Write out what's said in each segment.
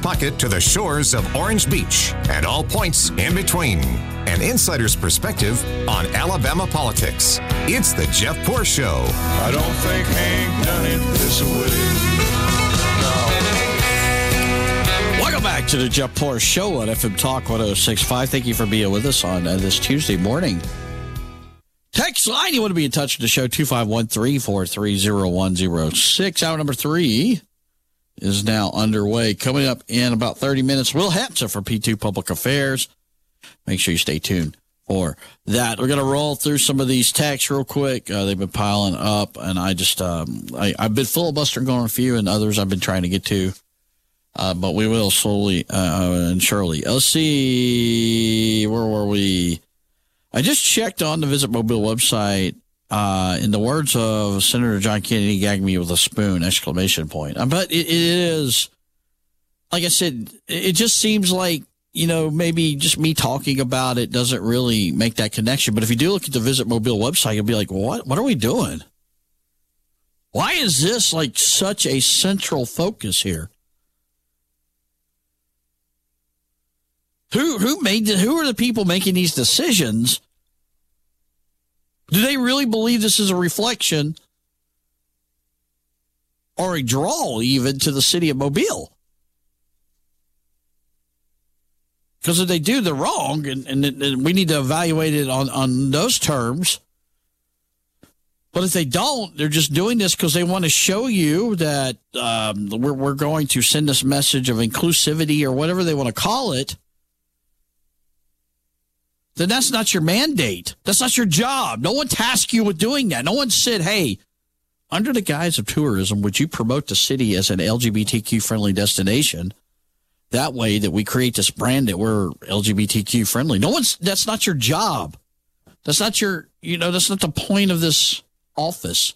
pocket to the shores of Orange Beach and all points in between. An insider's perspective on Alabama politics. It's the Jeff Poor Show. I don't think Hank done it this way. Welcome back to the Jeff Poor Show on FM Talk 106.5. Thank you for being with us on this Tuesday morning. Text line, you want to be in touch with the show, 251-343-0106. Hour number 3 is now underway. Coming up in about 30 minutes, Will Hapsa for P2 Public Affairs. Make sure you stay tuned for that. We're going to roll through some of these texts real quick. They've been piling up, and I've been filibustering on a few, and others I've been trying to get to. But we will slowly and surely. Let's see, where were we? I just checked on the Visit Mobile website. In the words of Senator John Kennedy, gagged me with a spoon, exclamation point. But it is, like I said, it just seems like, maybe just me talking about it doesn't really make that connection. But if you do look at the Visit Mobile website, you'll be like, what are we doing? Why is this like such a central focus here? Who are the people making these decisions? Do they really believe this is a reflection or a draw even to the city of Mobile? Because if they do, they're wrong, and we need to evaluate it on those terms. But if they don't, they're just doing this because they want to show you that we're going to send this message of inclusivity or whatever they want to call it. Then that's not your mandate. That's not your job. No one tasked you with doing that. No one said, hey, under the guise of tourism, would you promote the city as an LGBTQ-friendly destination? That way that we create this brand that we're LGBTQ-friendly. That's not your job. That's not that's not the point of this office.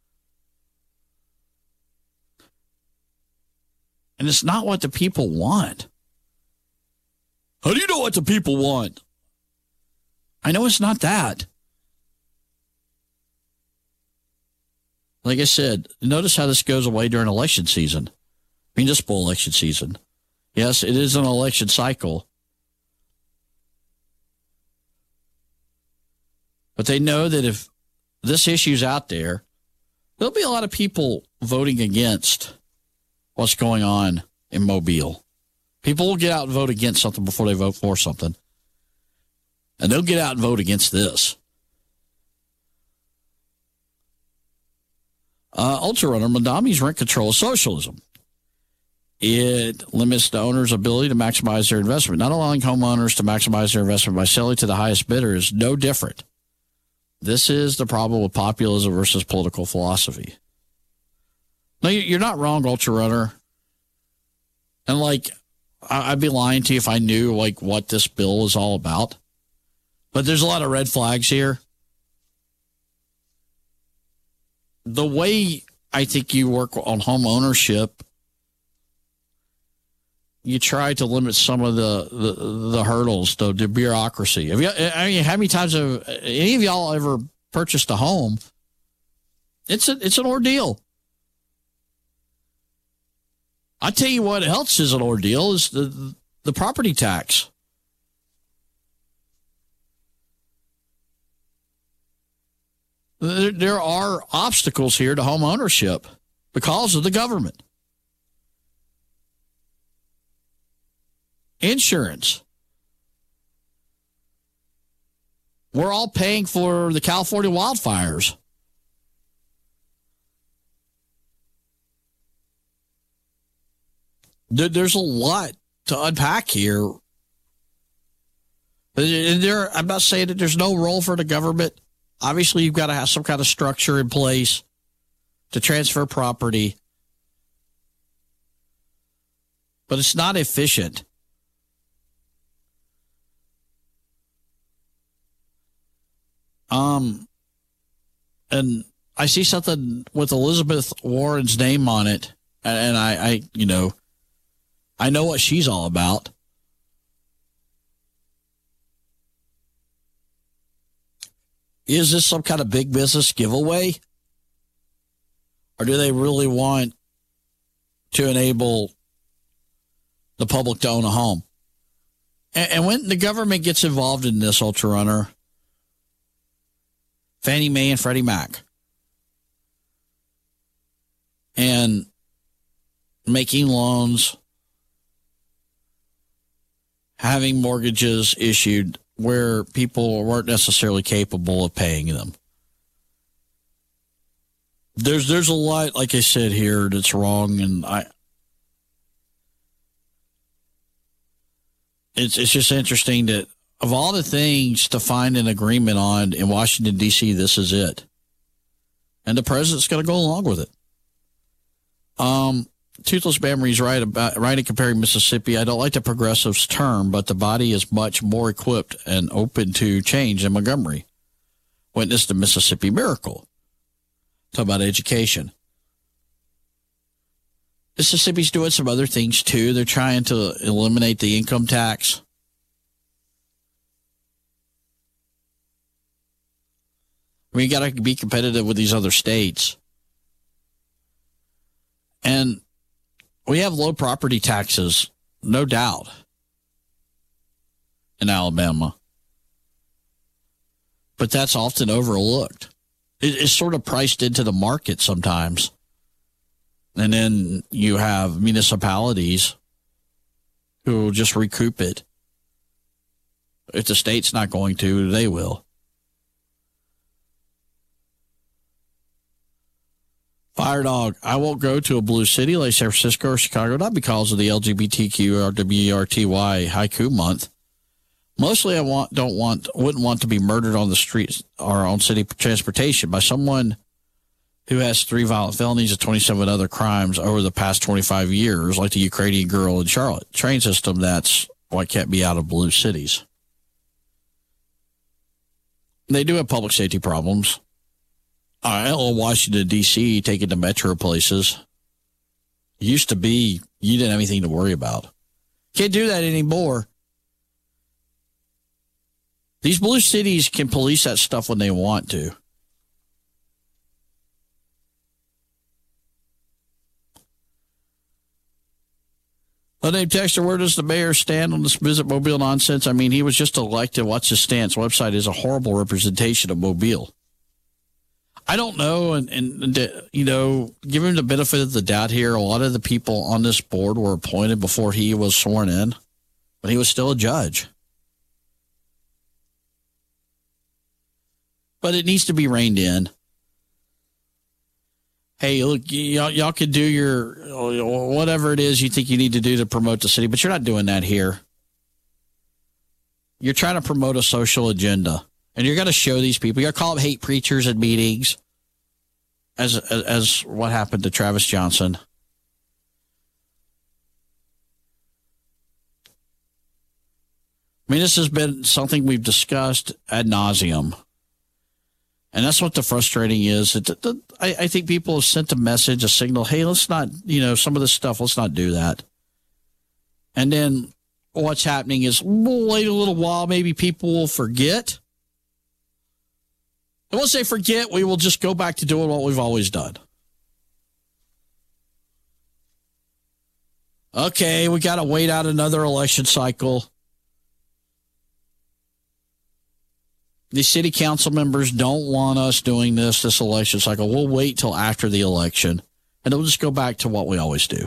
And it's not what the people want. How do you know what the people want? I know it's not that. Like I said, notice how this goes away during election season. Municipal election season. Yes, it is an election cycle. But they know that if this issue's out there, there'll be a lot of people voting against what's going on in Mobile. People will get out and vote against something before they vote for something. And they'll get out and vote against this. Ultra Runner, Madami's rent control is socialism. It limits the owner's ability to maximize their investment. Not allowing homeowners to maximize their investment by selling to the highest bidder is no different. This is the problem with populism versus political philosophy. No, you're not wrong, Ultra Runner. And I'd be lying to you if I knew what this bill is all about. But there's a lot of red flags here. The way I think you work on home ownership, you try to limit some of the hurdles, the bureaucracy. How many times have any of y'all ever purchased a home? It's an ordeal. I tell you what else is an ordeal is the property tax. There are obstacles here to home ownership because of the government. Insurance. We're all paying for the California wildfires. There's a lot to unpack here. I'm not saying that there's no role for the government. Obviously, you've got to have some kind of structure in place to transfer property. But it's not efficient. And I see something with Elizabeth Warren's name on it, and I know what she's all about. Is this some kind of big business giveaway? Or do they really want to enable the public to own a home. And when the government gets involved in this, Ultra Runner, Fannie Mae and Freddie Mac, and making loans, having mortgages issued where people weren't necessarily capable of paying them. There's a lot, like I said here, that's wrong, and it's just interesting that of all the things to find an agreement on in Washington, D.C., this is it. And the president's going to go along with it. Toothless Memory's right in comparing Mississippi. I don't like the progressives' term, but the body is much more equipped and open to change than Montgomery. Witness the Mississippi Miracle. Talk about education. Mississippi's doing some other things, too. They're trying to eliminate the income tax. I mean, you got to be competitive with these other states. And we have low property taxes, no doubt, in Alabama. But that's often overlooked. It's sort of priced into the market sometimes. And then you have municipalities who will just recoup it. If the state's not going to, they will. Fire Dog, I won't go to a blue city like San Francisco or Chicago, not because of the LGBTQ or WRTY haiku month. Mostly I wouldn't want to be murdered on the streets or on city transportation by someone who has 3 violent felonies and 27 other crimes over the past 25 years, like the Ukrainian girl in Charlotte. Train system, that's why it can't be out of blue cities. They do have public safety problems. Washington, D.C., taking the metro places. Used to be, you didn't have anything to worry about. Can't do that anymore. These blue cities can police that stuff when they want to. Unnamed texter, where does the mayor stand on this Visit Mobile nonsense? I mean, he was just elected. What's his stance? Website is a horrible representation of Mobile. I don't know, and you know, give him the benefit of the doubt here. A lot of the people on this board were appointed before he was sworn in, but he was still a judge. But it needs to be reined in. Hey, look, y'all can do your whatever it is you think you need to do to promote the city, but you're not doing that here. You're trying to promote a social agenda, and you're going to show these people. You're going to call them hate preachers at meetings, as what happened to Travis Johnson. I mean, this has been something we've discussed ad nauseum. And that's what the frustrating is. I think people have sent a message, a signal, hey, let's not, some of this stuff, let's not do that. And then what's happening is, we'll wait a little while, maybe people will forget. And once they forget, we will just go back to doing what we've always done. Okay, we got to wait out another election cycle. The city council members don't want us doing this election cycle. We'll wait till after the election, and it'll just go back to what we always do.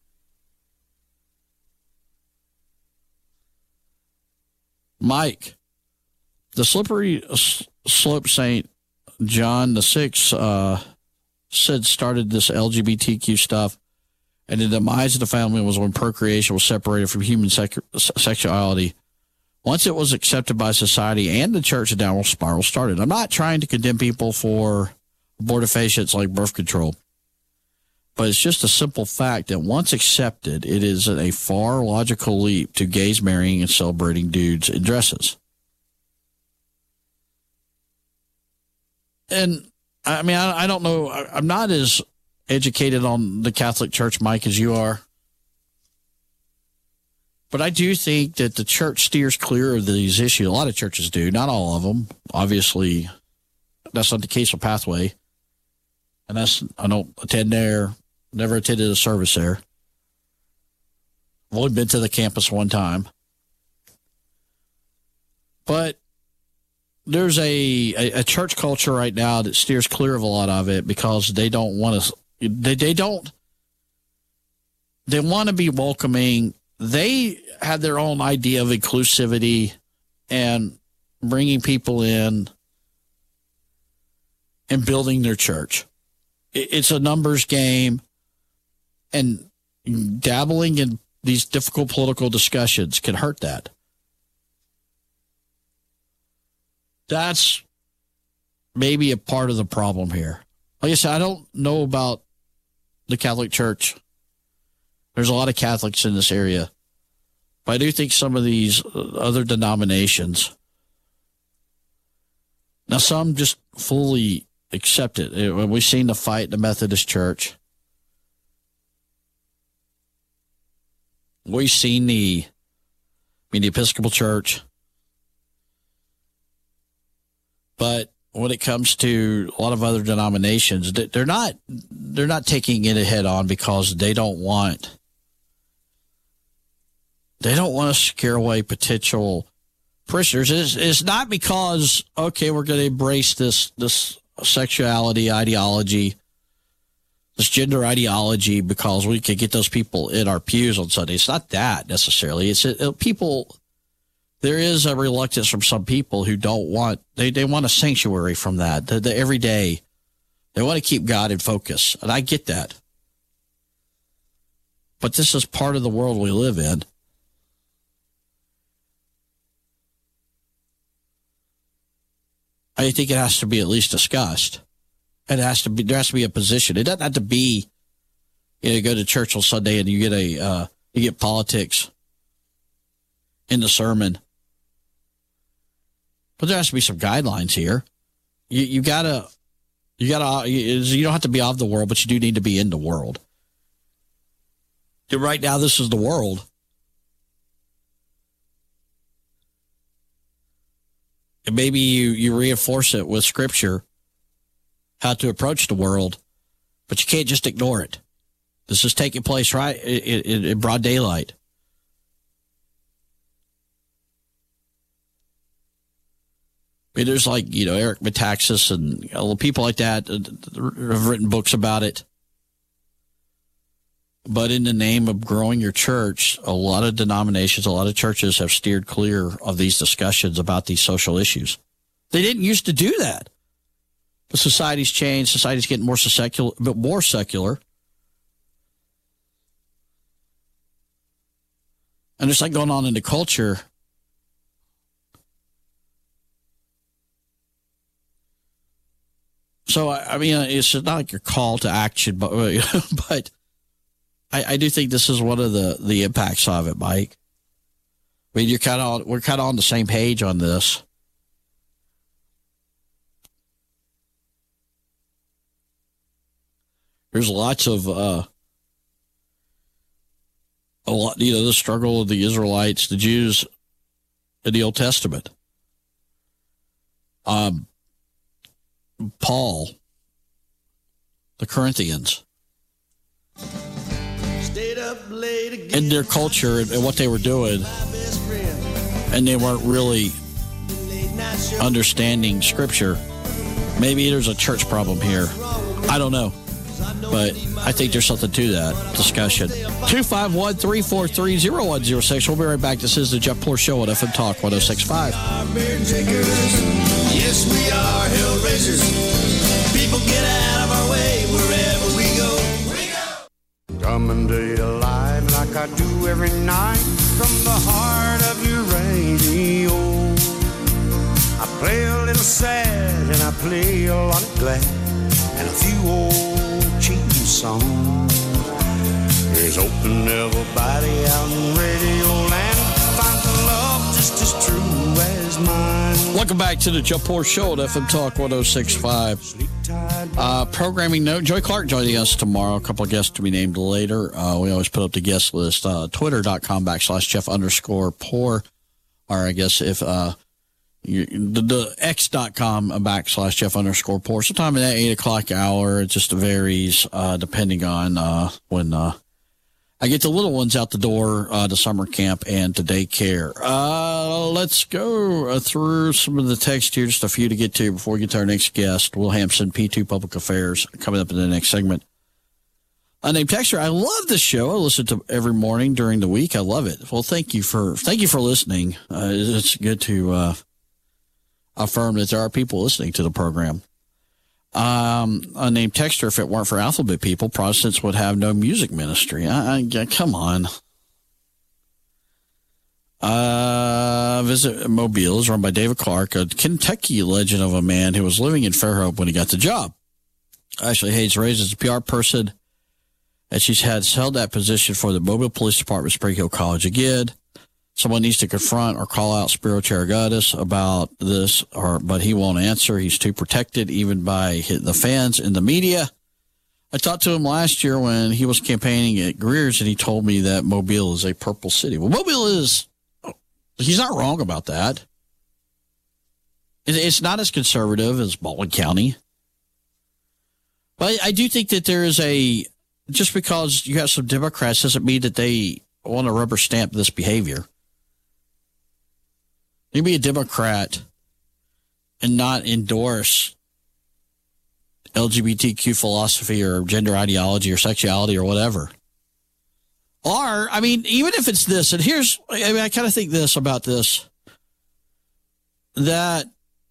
Mike, the slippery slope St. John the VI said started this LGBTQ stuff, and the demise of the family was when procreation was separated from human sexuality. Once it was accepted by society and the church, a downward spiral started. I'm not trying to condemn people for abortifacients like birth control, but it's just a simple fact that once accepted, it is a far logical leap to gays marrying and celebrating dudes in dresses. And, I mean, I don't know. I'm not as educated on the Catholic Church, Mike, as you are. But I do think that the church steers clear of these issues. A lot of churches do, not all of them. Obviously, that's not the case with Pathway. And I don't attend there, never attended a service there. I've only been to the campus one time. But there's a church culture right now that steers clear of a lot of it because they don't want to. They want to be welcoming. They have their own idea of inclusivity and bringing people in and building their church. It's a numbers game, and dabbling in these difficult political discussions can hurt that. That's maybe a part of the problem here. Like I said, I don't know about the Catholic Church. There's a lot of Catholics in this area. But I do think some of these other denominations, now some just fully accept it. We've seen the fight in the Methodist Church. We've seen the Episcopal Church. But when it comes to a lot of other denominations, they're not taking it head on because they don't want to scare away potential parishioners. It's not because, okay, we're going to embrace this sexuality ideology, this gender ideology, because we can get those people in our pews on Sunday. It's not that necessarily. It's people. There is a reluctance from some people who don't want, they want a sanctuary from that. The every day, they want to keep God in focus. And I get that. But this is part of the world we live in. I think it has to be at least discussed. And there has to be a position. It doesn't have to be, you go to church on Sunday and you get politics in the sermon. But there has to be some guidelines here. You don't have to be of the world, but you do need to be in the world. And right now, this is the world. And maybe you reinforce it with Scripture, how to approach the world, but you can't just ignore it. This is taking place right in broad daylight. I mean, there's Eric Metaxas and people like that have written books about it. But in the name of growing your church, a lot of denominations, a lot of churches have steered clear of these discussions about these social issues. They didn't used to do that. But society's changed. Society's getting more secular. And it's like going on in the culture. So, I mean, it's not like your call to action, but I do think this is one of the impacts of it, Mike. I mean, we're kind of on the same page on this. There's lots of the struggle of the Israelites, the Jews in the Old Testament. Paul, the Corinthians, and their culture and what they were doing, and they weren't really understanding Scripture. Maybe there's a church problem here. I don't know. But I think there's something to that discussion. 251-343-0106. We'll be right back. This is the Jeff Poor Show on FM Talk 106.5. Yes, we are hell raisers. People get out of our way wherever we go. Coming to you live like I do every night from the heart of your radio. I play a little sad and I play a lot of glad and a few old cheating songs. There's hoping everybody out in radio land finds a love just as true as mine. Welcome back to the Jeff Poor Show at FM Talk 106.5. Programming note, Joy Clark joining us tomorrow. A couple of guests to be named later. We always put up the guest list. Twitter.com/Jeff_Poor. Or I guess if the X.com/Jeff_Poor. Sometime in that 8 o'clock hour. It just varies depending on when I get the little ones out the door to summer camp and to daycare. Let's go through some of the text here, just a few to get to before we get to our next guest, Will Hampson, P2 Public Affairs, coming up in the next segment. Named Texter, I love this show. I listen to every morning during the week. I love it. Well, thank you for listening. It's good to affirm that there are people listening to the program. Named Texter, if it weren't for alphabet people, Protestants would have no music ministry. Come on. Visit Mobile is run by David Clark, a Kentucky legend of a man who was living in Fairhope when he got the job. Ashley Hayes raised as a PR person, and she's held that position for the Mobile Police Department, Spring Hill College again. Someone needs to confront or call out Spiro Charigadis about this, but he won't answer. He's too protected, even by the fans and the media. I talked to him last year when he was campaigning at Greer's, and he told me that Mobile is a purple city. Well, Mobile is, he's not wrong about that. It's not as conservative as Baldwin County. But I do think that there is just because you have some Democrats doesn't mean that they want to rubber stamp this behavior. You can be a Democrat and not endorse LGBTQ philosophy or gender ideology or sexuality or whatever. Or, I mean, even if it's this, and I kind of think this about this, that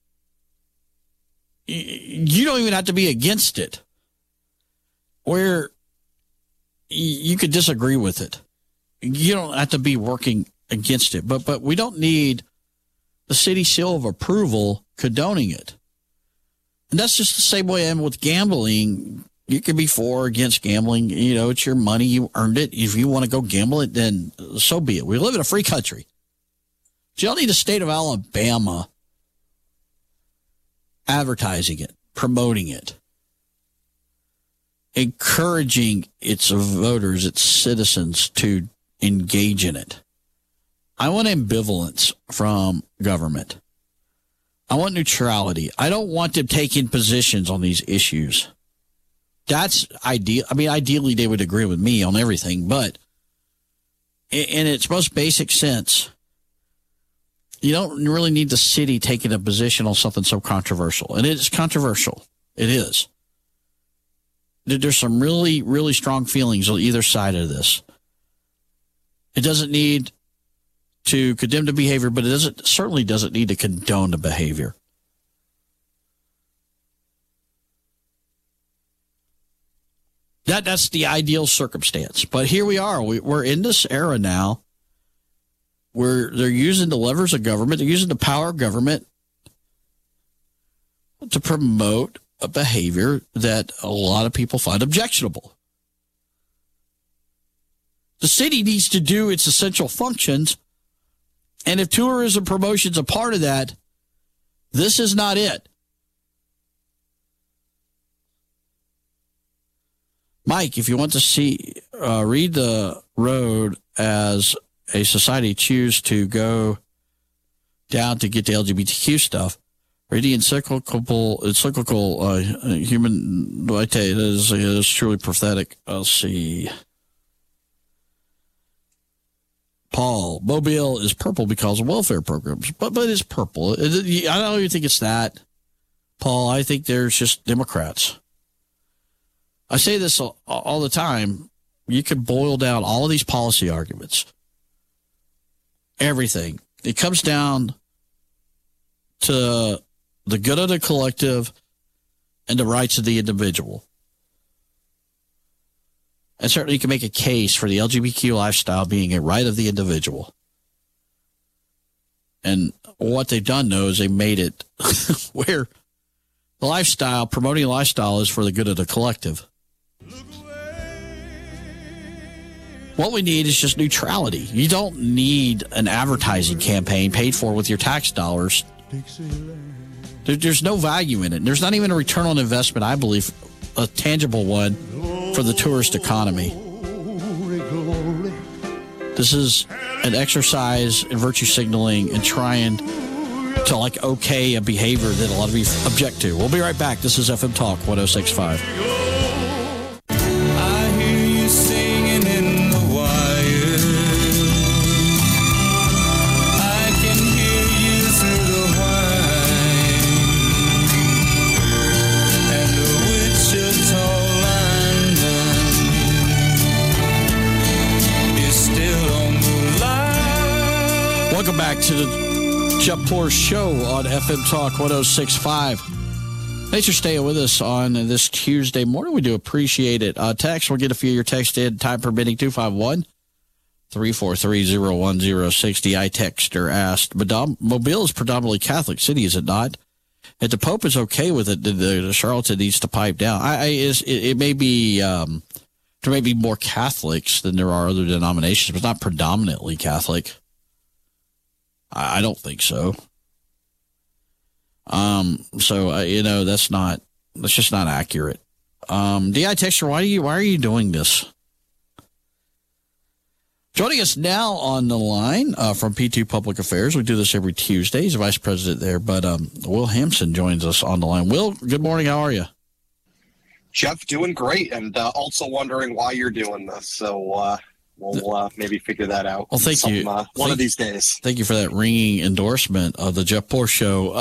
you don't even have to be against it, where you could disagree with it. You don't have to be working against it, but we don't need the city seal of approval condoning it. And that's just the same way I am with gambling. You could be for or against gambling. You know, it's your money. You earned it. If you want to go gamble it, then so be it. We live in a free country. You don't need the state of Alabama advertising it, promoting it, encouraging its voters, its citizens to engage in it. I want ambivalence from government. I want neutrality. I don't want them taking positions on these issues. That's ideal. I mean, ideally they would agree with me on everything, but in its most basic sense, you don't really need the city taking a position on something so controversial. And it is controversial. It is. There's some really, really strong feelings on either side of this. It doesn't need to condemn the behavior, but it certainly doesn't need to condone the behavior. That's the ideal circumstance. But here we are. We're in this era now where they're using the levers of government, they're using the power of government to promote a behavior that a lot of people find objectionable. The city needs to do its essential functions, and if tourism promotion is a part of that, this is not it. Mike, if you want to read The Road as a society choose to go down to get the LGBTQ stuff, read the encyclical Human Vitae. It is truly prophetic. I'll see. Paul, Mobile is purple because of welfare programs, but it's purple. I don't even think it's that, Paul. I think there's just Democrats. I say this all the time. You can boil down all of these policy arguments. Everything. It comes down to the good of the collective and the rights of the individual. And certainly you can make a case for the LGBTQ lifestyle being a right of the individual. And what they've done, though, is they made it where the lifestyle, promoting a lifestyle, is for the good of the collective. What we need is just neutrality. You don't need an advertising campaign paid for with your tax dollars. There's no value in it. There's not even a return on investment, I believe, a tangible one for the tourist economy. This is an exercise in virtue signaling and trying to okay a behavior that a lot of you object to. We'll be right back. This is FM Talk 106.5. I hear you singing in the Welcome back to the Jeff Poor Show on FM Talk 106.5. Thanks for staying with us on this Tuesday morning. We do appreciate it. Text, we'll get a few of your texts in, time permitting, 251-343-0160. iTexter asked, Mobile is predominantly Catholic city, is it not? If the Pope is okay with it, the Charlatan needs to pipe down. It may be, there may be more Catholics than there are other denominations, but not predominantly Catholic. I don't think so. That's just not accurate. DI Texture, why are you doing this? Joining us now on the line from P2 Public Affairs. We do this every Tuesday. He's the vice president there, but Will Hampson joins us on the line. Will, good morning. How are you? Jeff, doing great, and also wondering why you're doing this. So we'll maybe figure that out. Well, thank you. One of these days. Thank you for that ringing endorsement of the Jeff Poor Show.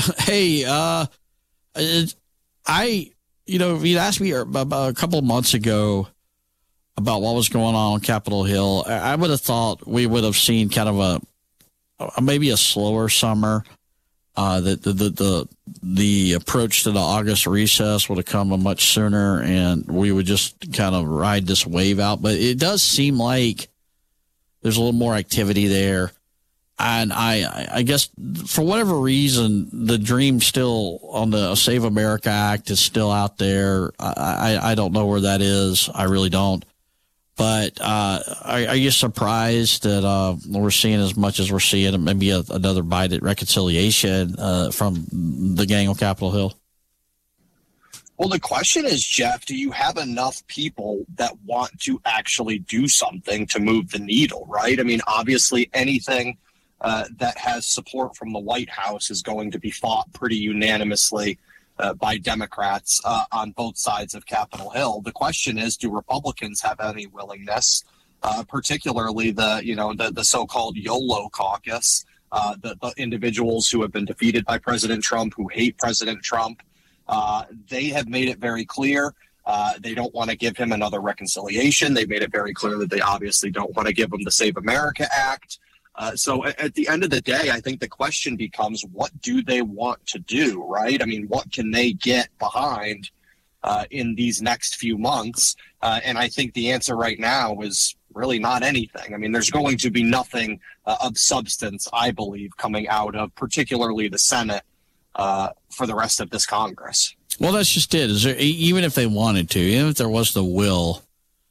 If you'd asked me about a couple of months ago about what was going on Capitol Hill, I would have thought we would have seen kind of maybe a slower summer. That the approach to the August recess would have come much sooner, and we would just kind of ride this wave out. But it does seem like there's a little more activity there, and I guess for whatever reason, the dream still on the Save America Act is still out there. I don't know where that is. I really don't. But are you surprised that we're seeing as much as we're seeing, maybe another bite at reconciliation from the gang on Capitol Hill? Well, the question is, Jeff, do you have enough people that want to actually do something to move the needle, right? I mean, obviously anything that has support from the White House is going to be fought pretty unanimously by Democrats on both sides of Capitol Hill. The question is, do Republicans have any willingness, particularly the so-called YOLO caucus, the individuals who have been defeated by President Trump, who hate President Trump? They have made it very clear they don't want to give him another reconciliation. They made it very clear that they obviously don't want to give him the Save America Act. So at the end of the day, I think the question becomes, what do they want to do, right? I mean, what can they get behind in these next few months? And I think the answer right now is really not anything. I mean, there's going to be nothing of substance, I believe, coming out of particularly the Senate for the rest of this Congress. Well, that's just it. Is there, even if they wanted to, even if there was the will,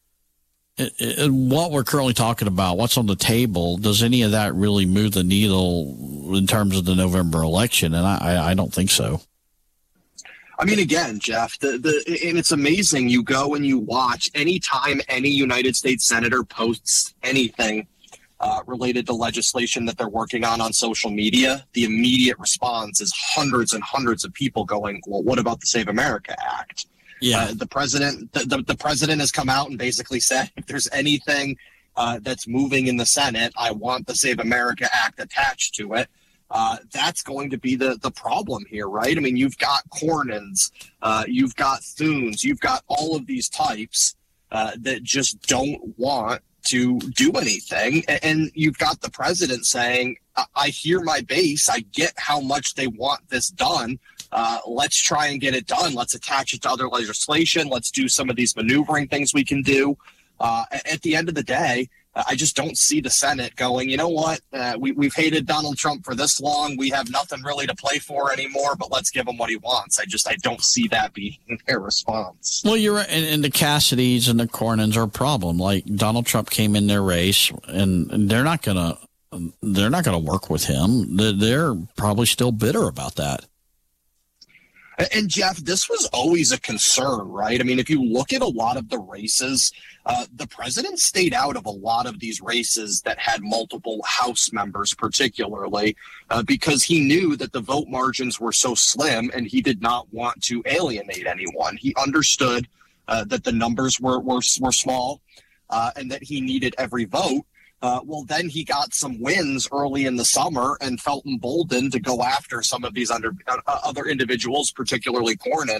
what we're currently talking about, what's on the table, does any of that really move the needle in terms of the November election? And I don't think so. I mean, again, Jeff, and it's amazing. You go and you watch anytime any United States senator posts anything related to legislation that they're working on social media, the immediate response is hundreds and hundreds of people going, well, what about the Save America Act? Yeah, the president has come out and basically said, if there's anything that's moving in the Senate, I want the Save America Act attached to it. That's going to be the problem here, right? I mean, you've got Cornyn's, you've got Thunes, you've got all of these types that just don't want to do anything. And you've got the president saying, I hear my base. I get how much they want this done. Let's try and get it done. Let's attach it to other legislation. Let's do some of these maneuvering things we can do. At the end of the day, I just don't see the Senate going, you know what, we've hated Donald Trump for this long. We have nothing really to play for anymore, but let's give him what he wants. I don't see that being their response. Well, you're right. And the Cassidys and the Cornyns are a problem. Like, Donald Trump came in their race, and they're not going to work with him. They're probably still bitter about that. And Jeff, this was always a concern, right? I mean, if you look at a lot of the races, the president stayed out of a lot of these races that had multiple House members, particularly because he knew that the vote margins were so slim and he did not want to alienate anyone. He understood that the numbers were small and that he needed every vote. Well, then he got some wins early in the summer and felt emboldened to go after some of these other individuals, particularly Cornyn,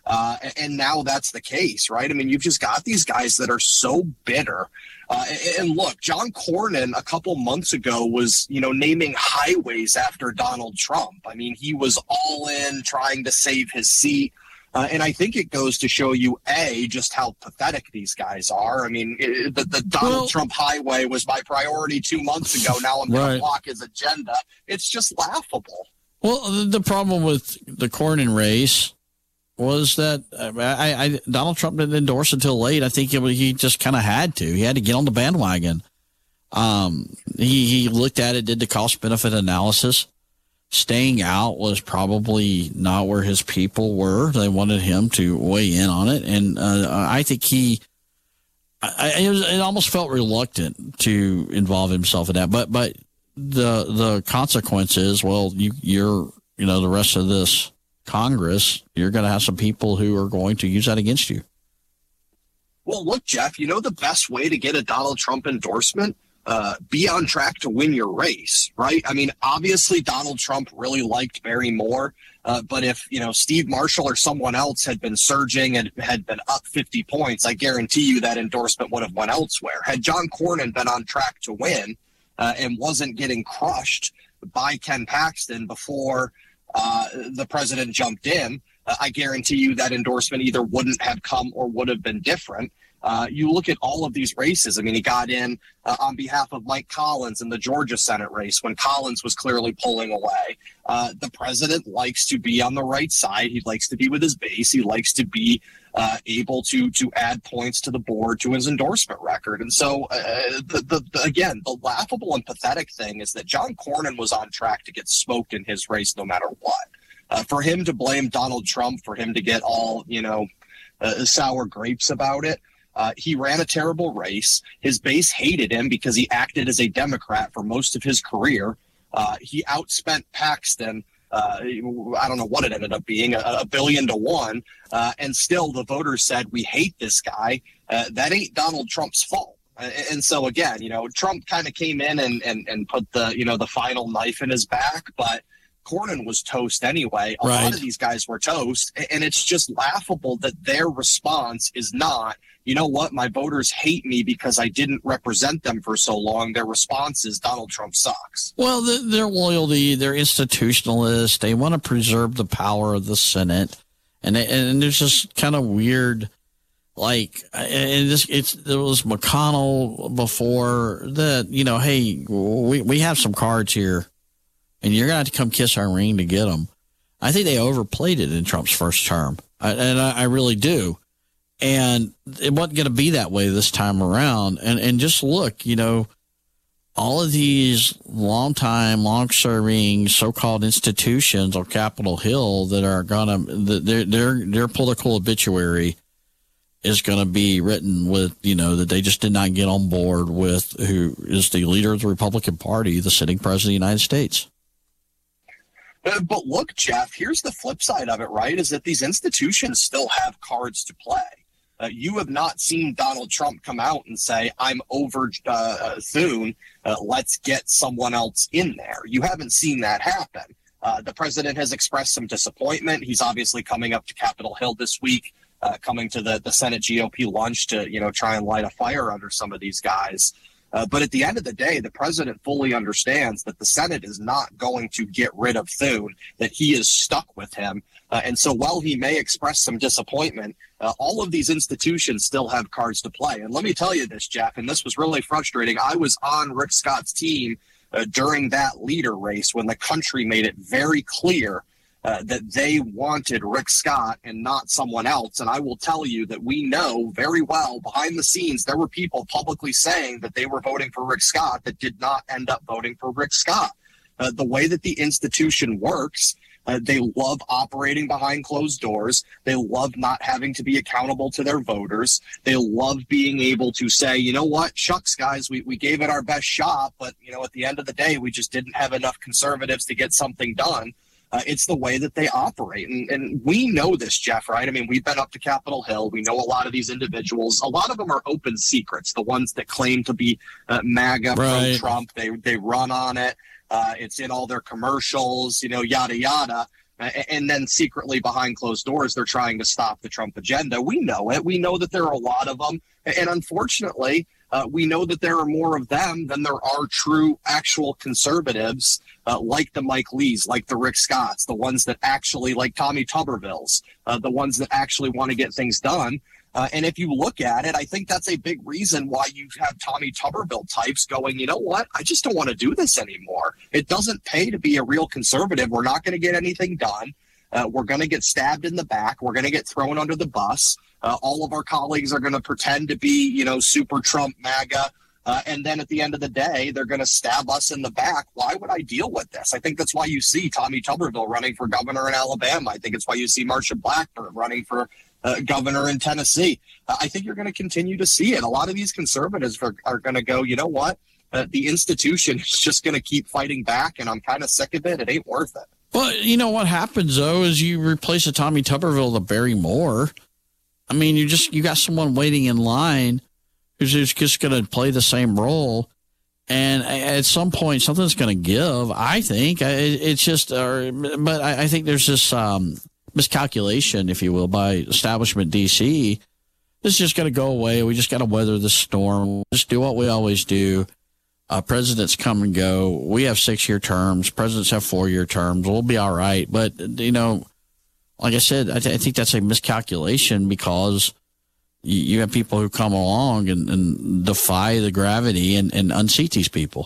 And now that's the case, right? I mean, you've just got these guys that are so bitter. And look, John Cornyn a couple months ago was, naming highways after Donald Trump. I mean, he was all in trying to save his seat. And I think it goes to show you, just how pathetic these guys are. I mean, the Donald Trump highway was my priority 2 months ago. Now I'm going to block his agenda. It's just laughable. Well, the problem with the Cornyn race was that Donald Trump didn't endorse until late. I think he just kind of had to. He had to get on the bandwagon. He looked at it, did the cost-benefit analysis. Staying out was probably not where his people were. They wanted him to weigh in on it. And I think it almost felt reluctant to involve himself in that. But the consequences, well, you're the rest of this Congress, you're going to have some people who are going to use that against you. Well, look, Jeff, the best way to get a Donald Trump endorsement? Be on track to win your race, right? I mean, obviously Donald Trump really liked Barry Moore, but if, Steve Marshall or someone else had been surging and had been up 50 points, I guarantee you that endorsement would have went elsewhere. Had John Cornyn been on track to win and wasn't getting crushed by Ken Paxton before the president jumped in, I guarantee you that endorsement either wouldn't have come or would have been different. You look at all of these races. I mean, he got in on behalf of Mike Collins in the Georgia Senate race when Collins was clearly pulling away. The president likes to be on the right side. He likes to be with his base. He likes to be able to add points to the board to his endorsement record. And so, the laughable and pathetic thing is that John Cornyn was on track to get smoked in his race no matter what. For him to blame Donald Trump, for him to get all, sour grapes about it, he ran a terrible race. His base hated him because he acted as a Democrat for most of his career. He outspent Paxton. I don't know what it ended up being, $1 billion to 1. And still the voters said, we hate this guy. That ain't Donald Trump's fault. And so, again, Trump kind of came in and put the final knife in his back. But Cornyn was toast anyway. A lot of these guys were toast. And it's just laughable that their response is not, you know what, my voters hate me because I didn't represent them for so long. Their response is Donald Trump sucks. Well, their loyalty, they're institutionalists. They want to preserve the power of the Senate. And there's just kind of weird, there was McConnell before that, hey, we have some cards here and you're going to have to come kiss our ring to get them. I think they overplayed it in Trump's first term. I really do. And it wasn't going to be that way this time around. And just look, all of these long-serving so-called institutions on Capitol Hill that are going to, their political obituary is going to be written with, that they just did not get on board with who is the leader of the Republican Party, the sitting president of the United States. But look, Jeff, here's the flip side of it, right, is that these institutions still have cards to play. You have not seen Donald Trump come out and say, I'm over Thune, let's get someone else in there. You haven't seen that happen. The president has expressed some disappointment. He's obviously coming up to Capitol Hill this week, coming to the Senate GOP lunch to, try and light a fire under some of these guys. But at the end of the day, the president fully understands that the Senate is not going to get rid of Thune, that he is stuck with him. And so while he may express some disappointment, all of these institutions still have cards to play. And let me tell you this, Jeff, and this was really frustrating. I was on Rick Scott's team during that leader race when the country made it very clear that they wanted Rick Scott and not someone else. And I will tell you that we know very well behind the scenes, there were people publicly saying that they were voting for Rick Scott that did not end up voting for Rick Scott. The way that the institution works, they love operating behind closed doors. They love not having to be accountable to their voters. They love being able to say, you know what, shucks, guys, we gave it our best shot, but, at the end of the day, we just didn't have enough conservatives to get something done. It's the way that they operate. And we know this, Jeff, right? I mean, we've been up to Capitol Hill. We know a lot of these individuals. A lot of them are open secrets, the ones that claim to be MAGA, pro-Trump. They run on it. It's in all their commercials, yada, yada. And then secretly behind closed doors, they're trying to stop the Trump agenda. We know it. We know that there are a lot of them. And unfortunately, we know that there are more of them than there are true, actual conservatives like the Mike Lees, like the Rick Scotts, the ones that actually, like Tommy Tubervilles, the ones that actually want to get things done. And if you look at it, I think that's a big reason why you have Tommy Tuberville types going, you know what, I just don't want to do this anymore. It doesn't pay to be a real conservative. We're not going to get anything done. We're going to get stabbed in the back. We're going to get thrown under the bus. All of our colleagues are going to pretend to be, super Trump MAGA. And then at the end of the day, they're going to stab us in the back. Why would I deal with this? I think that's why you see Tommy Tuberville running for governor in Alabama. I think it's why you see Marsha Blackburn running for governor in Tennessee. I think you're going to continue to see it. A lot of these conservatives are going to go, you know what? The institution is just going to keep fighting back, and I'm kind of sick of it. It ain't worth it. Well, you know what happens, though, is you replace a Tommy Tuberville with a Barry Moore. I mean, you got someone waiting in line who's just going to play the same role. And at some point, something's going to give, I think. It's just, but I think there's this miscalculation, if you will, by establishment D.C. This is just going to go away. We just got to weather the storm. Just do what we always do. Presidents come and go. We have 6-year terms. Presidents have 4-year terms. We'll be all right. But, like I said, I think that's a miscalculation because you have people who come along and defy the gravity and unseat these people.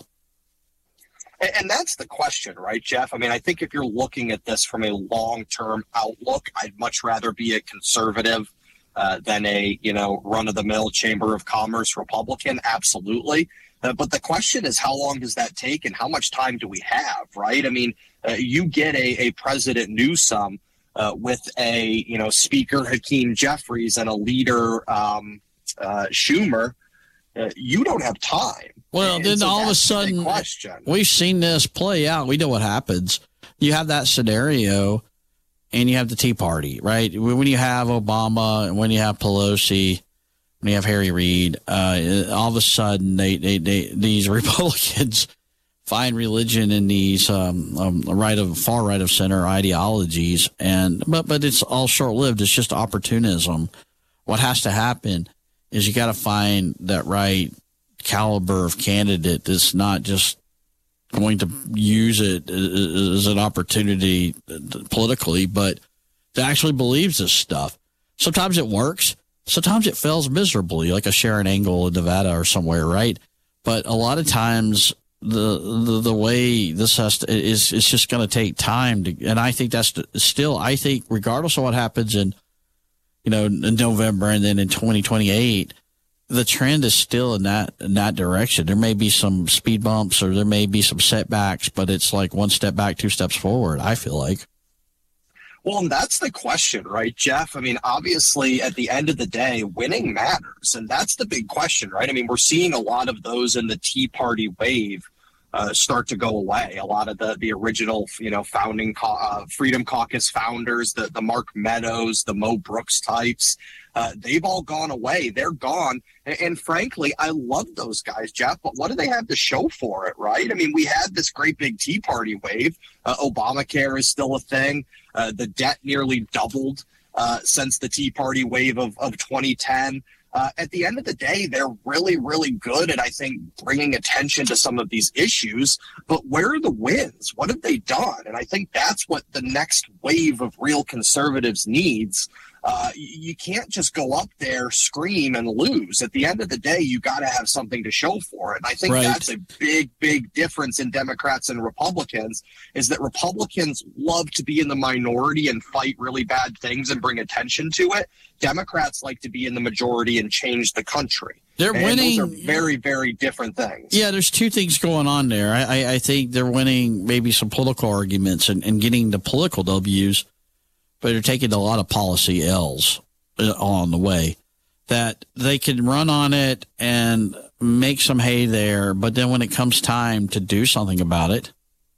And that's the question, right, Jeff? I mean, I think if you're looking at this from a long-term outlook, I'd much rather be a conservative than a, run-of-the-mill Chamber of Commerce Republican. Absolutely. But the question is, how long does that take and how much time do we have, right? I mean, you get a President Newsom with a, Speaker Hakeem Jeffries and a leader Schumer. You don't have time. Well, then all of a sudden, we've seen this play out. We know what happens. You have that scenario, and you have the Tea Party, right? When you have Obama, and when you have Pelosi, when you have Harry Reid, all of a sudden, these Republicans find religion in these far right of center ideologies, but it's all short lived. It's just opportunism. What has to happen is you got to find that right caliber of candidate that's not just going to use it as an opportunity politically, but that actually believes this stuff. Sometimes it works. Sometimes it fails miserably, like a Sharon Angle in Nevada or somewhere, right? But a lot of times the way this has to, is just going to take time to, and I think that's still, I think regardless of what happens in November and then in 2028, the trend is still in that direction. There may be some speed bumps or there may be some setbacks, but it's like one step back, 2 steps forward, I feel like. Well, and that's the question, right, Jeff? I mean, obviously, at the end of the day, winning matters. And that's the big question, right? I mean, we're seeing a lot of those in the Tea Party wave start to go away. A lot of the original, founding Freedom Caucus founders, the Mark Meadows, the Mo Brooks types, they've all gone away. They're gone. And frankly, I love those guys, Jeff, but what do they have to show for it, right? I mean, we had this great big Tea Party wave. Obamacare is still a thing. The debt nearly doubled since the Tea Party wave of 2010. At the end of the day, they're really, really good at, I think, bringing attention to some of these issues. But where are the wins? What have they done? And I think that's what the next wave of real conservatives needs. You can't just go up there, scream, and lose. At the end of the day, you got to have something to show for it. And I think that's a big, big difference in Democrats and Republicans, is that Republicans love to be in the minority and fight really bad things and bring attention to it. Democrats like to be in the majority and change the country. They're winning. Those are very, very different things. Yeah, there's two things going on there. I think they're winning maybe some political arguments and getting the political W's, but they're taking a lot of policy L's on the way. That they can run on it and make some hay there, but then when it comes time to do something about it,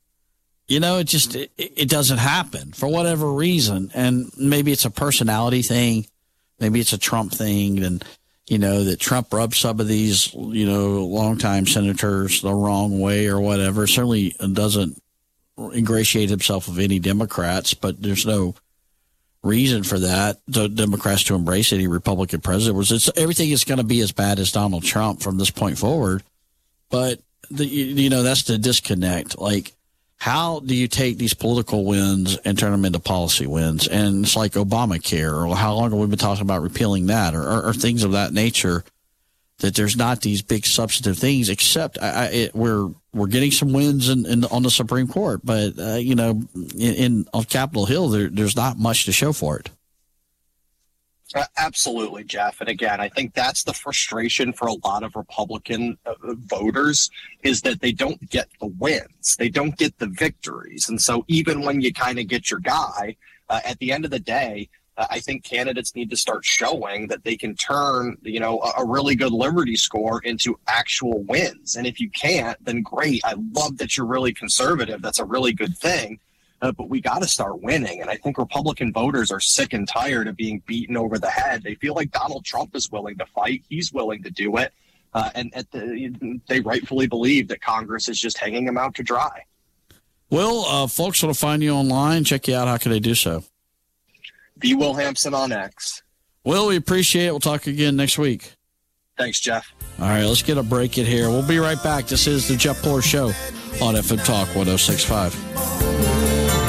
it doesn't happen for whatever reason. And maybe it's a personality thing. Maybe it's a Trump thing. And, that Trump rubs some of these, longtime senators the wrong way or whatever. Certainly doesn't ingratiate himself with any Democrats, but there's no reason for that, the Democrats to embrace any Republican president. Everything is going to be as bad as Donald Trump from this point forward. But, that's the disconnect. Like, how do you take these political wins and turn them into policy wins? And it's like Obamacare, or how long have we been talking about repealing that, or things of that nature, that there's not these big substantive things, except we're getting some wins on the Supreme Court. But, on Capitol Hill, there's not much to show for it. Absolutely, Jeff. And again, I think that's the frustration for a lot of Republican voters, is that they don't get the wins. They don't get the victories. And so even when you kind of get your guy, at the end of the day, I think candidates need to start showing that they can turn, a really good Liberty score into actual wins. And if you can't, then great. I love that you're really conservative. That's a really good thing. But we got to start winning. And I think Republican voters are sick and tired of being beaten over the head. They feel like Donald Trump is willing to fight. He's willing to do it. They rightfully believe that Congress is just hanging them out to dry. Well, folks want to find you online. Check you out. How can they do so? B. Williamson on X. Well, we appreciate it. We'll talk again next week. Thanks, Jeff. All right, let's get a break in here. We'll be right back. This is the Jeff Poor Show on FM Talk 106.5.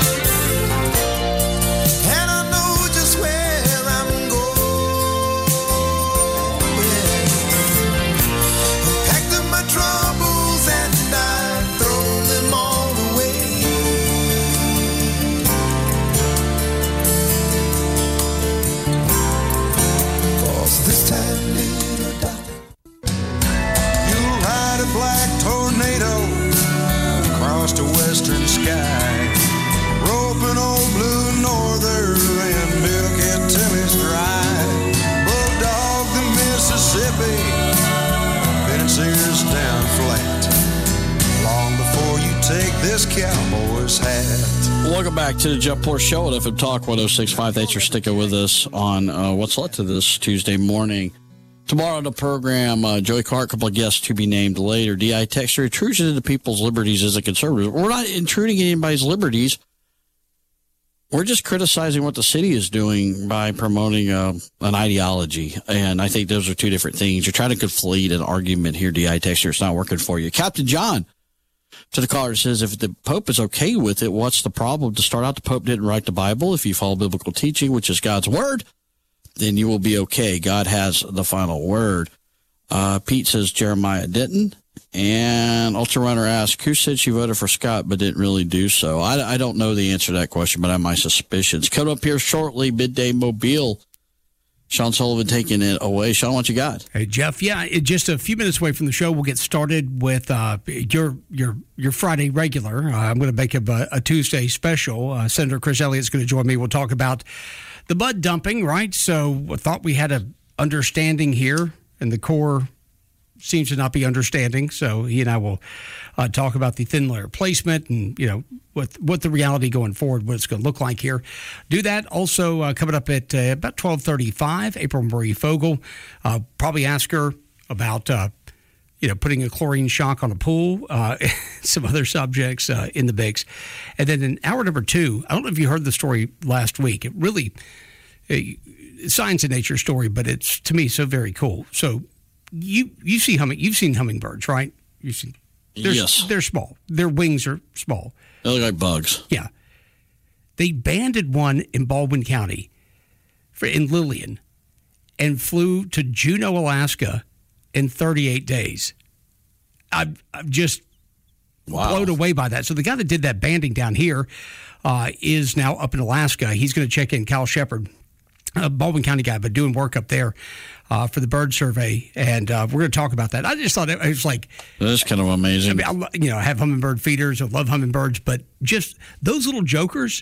The western sky, roping old blue norther and milk it till it's dry. Bulldog the Mississippi, its ears down flat, long before you take this cowboy's hat. Welcome back to the Jeff Poor Show at FM Talk 106.5. Thanks for sticking with us on what's left of this Tuesday morning. Tomorrow on the program, Joey Clark, a couple of guests to be named later. DI Texter, intrusion into people's liberties as a conservative. We're not intruding in anybody's liberties. We're just criticizing what the city is doing by promoting an ideology. And I think those are two different things. You're trying to conflate an argument here, DI Texter. It's not working for you. Captain John to the caller says, if the Pope is okay with it, what's the problem? To start out, the Pope didn't write the Bible. If you follow biblical teaching, which is God's word, then you will be okay. God has the final word. Pete says Jeremiah didn't. And Ultra Runner asks, who said she voted for Scott but didn't really do so? I don't know the answer to that question, but I have my suspicions. Coming up here shortly, Midday Mobile. Sean Sullivan taking it away. Sean, what you got? Hey, Jeff. Yeah, just a few minutes away from the show, we'll get started with your Friday regular. I'm going to make a Tuesday special. Senator Chris Elliott's going to join me. We'll talk about the mud dumping, right? So I thought we had an understanding here, and the Corps seems to not be understanding. So he and I will talk about the thin layer placement and, what the reality going forward, what it's going to look like here. Do that. Also coming up at about 12:35, April Marie Fogel. Probably ask her about, putting a chlorine shock on a pool, some other subjects in the mix. And then in hour number 2, I don't know if you heard the story last week. It really, science and nature story, but it's, to me, so very cool. So you've seen hummingbirds, right? Yes. They're small. Their wings are small. They look like bugs. Yeah. They banded one in Baldwin County in Lillian and flew to Juneau, Alaska in 38 days. I'm just blown away by that. So the guy that did that banding down here is now up in Alaska. He's going to check in Cal Shepard, a Baldwin County guy, but doing work up there for the bird survey. And we're going to talk about that. I just thought it was like... That's kind of amazing. I mean, I have hummingbird feeders. I love hummingbirds. But just those little jokers,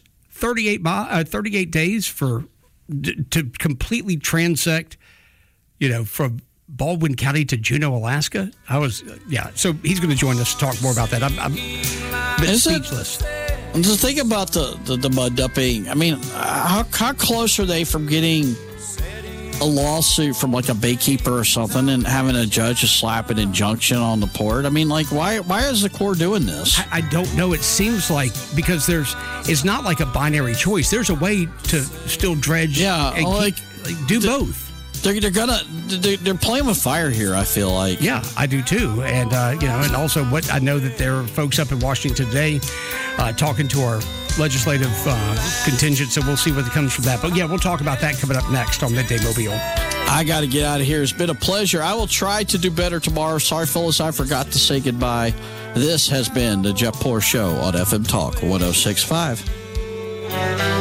38 days to completely transect, from Baldwin County to Juneau, Alaska. So he's going to join us to talk more about that. I'm a bit speechless. Just think about the mud dumping. I mean, how close are they from getting a lawsuit from like a baykeeper or something and having a judge just slap an injunction on the port? I mean, like, why is the Corps doing this? I don't know. It seems like because it's not like a binary choice. There's a way to still dredge. Yeah, and do both. They're playing with fire here, I feel like. Yeah, I do too. And, and also what I know that there are folks up in Washington today talking to our legislative contingent, so we'll see what comes from that. But yeah, we'll talk about that coming up next on Midday Mobile. I got to get out of here. It's been a pleasure. I will try to do better tomorrow. Sorry, fellas, I forgot to say goodbye. This has been the Jeff Poor Show on FM Talk 106.5.